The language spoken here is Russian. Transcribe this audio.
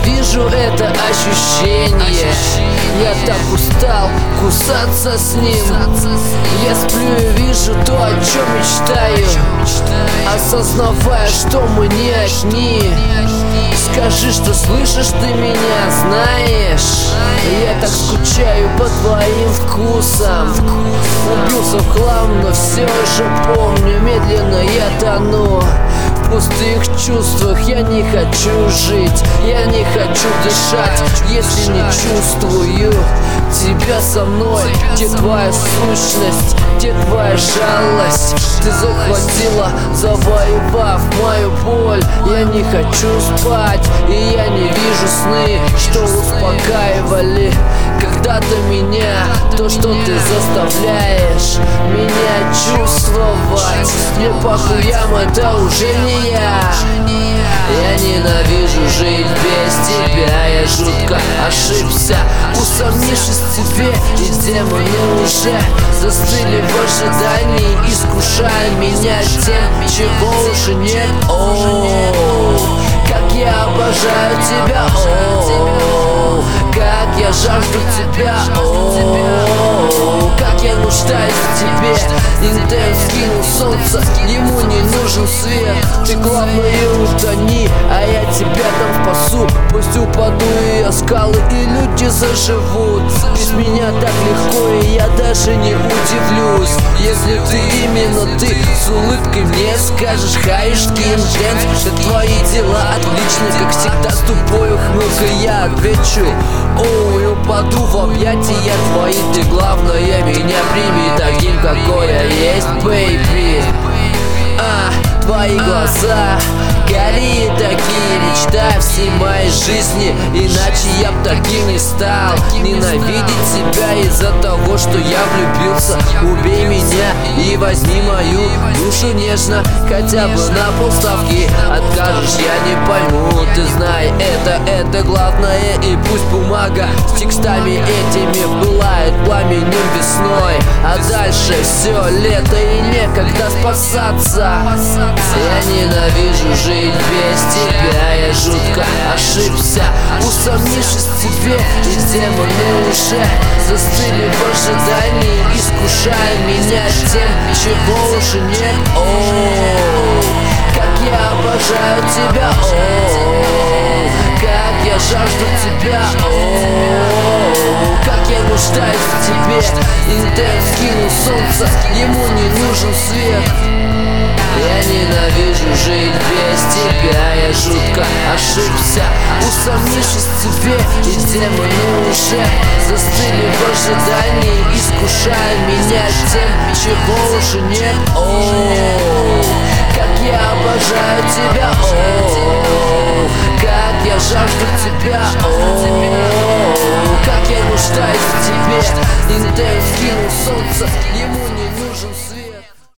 ненавижу это ощущение. Я так устал кусаться с ним. Я сплю и вижу то, о чем мечтаю, осознавая, что мы не одни. Скажи, что слышишь, ты меня знаешь. Я так скучаю по твоим вкусам. Убился в хлам, но все же помню. Медленно я тону в пустых чувствах. Я не хочу жить, я не хочу дышать, если не чувствую тебя со мной. Где твоя сущность, где твоя жалость? Ты захватила, завоевав мою боль. Я не хочу спать, и я не вижу сны, что успокаивали когда-то меня. То, что ты заставляешь меня чувствовать. Мне похуям, это уже не я. Я ненавижу жить без тебя. Я жутко ошибся, усомнившись в тебе. И демоны уже застыли в ожидании, искушая меня тем, чего уже нет. О, как я обожаю тебя, о, как я жажду тебя, о, как я нуждаюсь в тебе. Интенс скинул солнце, ему не нужен свет. Ты главное утони, а я тебя там спасу. Пусть упаду и я скалы, и люди заживут. Без меня так легко, и я даже не удивлюсь, если ты, именно ты, с улыбкой мне скажешь хаишки интенс. Как твои дела отлично, как всегда с тупой ухмылкой я отвечу. Ой, упаду в объятия твои. Ты главное меня прими таким, какой я есть, бэйби. Твои глаза карие такие, мечта всей моей жизни. Иначе я б таким не стал. Ненавидеть тебя из-за того, что я влюбился. Убей меня и возьми мою душу нежно, хотя бы на полставки. Откажешь, я не пойму, ты знай, это главное. И пусть бумага с текстами этими пылает пламенем весной, а дальше все лето и некогда спасаться. Я ненавижу жить без тебя. Я жутко ошибся, усомнившись в тебе. И демоны уже застыли в ожидании, искушая меня тем, чего уже нет. О, как я обожаю тебя, о, как я жажду тебя, о, как я нуждаюсь в тебе. Интенс скинул солнце, ему не нужен свет. Я ненавижу жить без тебя. Я жутко ошибся, усомнившись в тебе. И демоны уже застыли в ожидании, искушая меня тем, чего уже нет. О, как я обожаю тебя, о.